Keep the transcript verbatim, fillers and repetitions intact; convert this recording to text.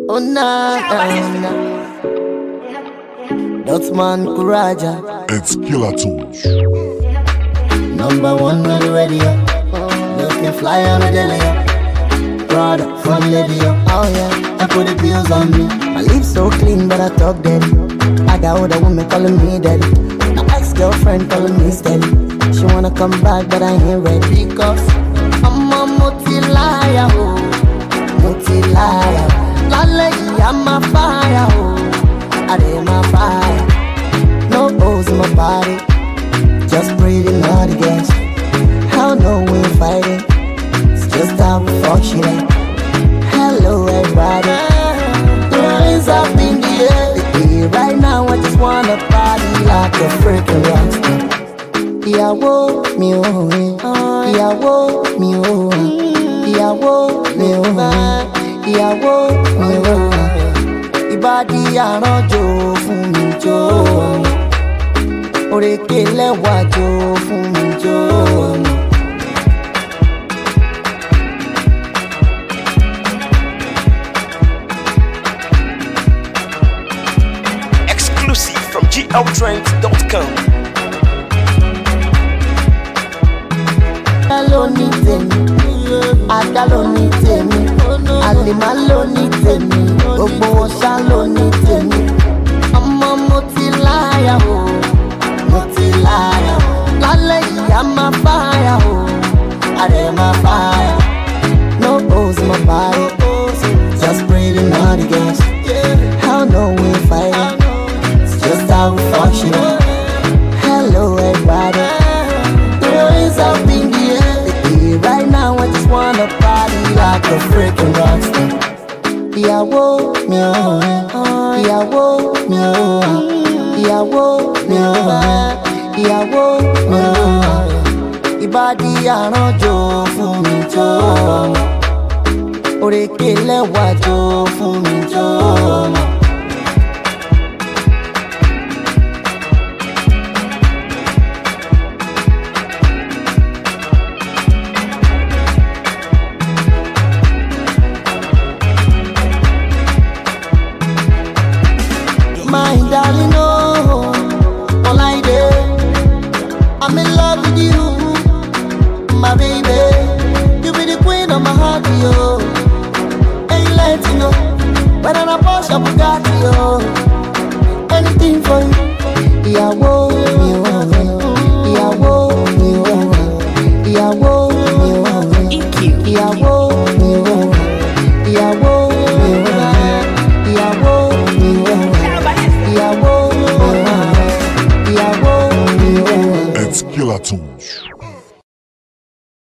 Oh na na na. Dotman Kuraja. It's Killer Tunes. Number one on the radio. Looking fly on the daily. Product from Lydia. Oh yeah, I put the bills on me. My lips so clean, but I talk dirty. I got older women calling me daddy. My ex-girlfriend calling me steady. She wanna come back, but I ain't ready. Because I'm a multi-liar, oh. Multi-liar. Lale, I'm a fire, oh. I did my fire. No holes in my body. Just breathing out the gas. Hell no, we ain't fighting. It's just how we function. Hello, everybody. The hands up in the air. Right now, I just wanna party like a freaking rockstar. Ìyàwó mi ò rìn, ìyàwó mi ò rìn, ìyàwó mi ò rìn, ìyàwó mi ò rìn. Ìbàdí àrànjò fún mi jó, òrèké lẹ́wà jó fún mi jó. Exclusive from G L trend dot com. Ada ló ní tèmi, Ada ló ní tèmi, Àlìmá ló ní tèmi, gbogbo wọn ṣá ló ní tèmi. Ọmọ mo ti láyà o, mo ti láyà o. Lálẹ́ yìí a máa fáyà o, àrẹ máa fáyà. No holes in my body, just breathing out the gas. Hell no, we ain't fighting, it's just how we function. Hello everybody, the rains up in the air. Right now I just wanna party like a freaking rockstar. Ìyàwó mi ò rìn, ìyàwó mi ò rìn, ìyàwó mi ò rìn, ìyàwó mi ò rìn. Ìbàdí àrànjò fún mi jó, òrèké lẹ́wà jó fún mi jó. My darling, oh, all I did, I'm in love with you, my baby. You be the queen of my heart, yo. Ain't let you know, when I'm a Porsche Bugatti, yo. Anything for you. Ìyàwó mi ò rìn, ìyàwó mi ò rìn, ìyàwó mi ò rìn, ìyàwó mi ò rìn, ìyàwó mi ò rìn, ìyàwó mi ò rìn. It's Killer Tunes.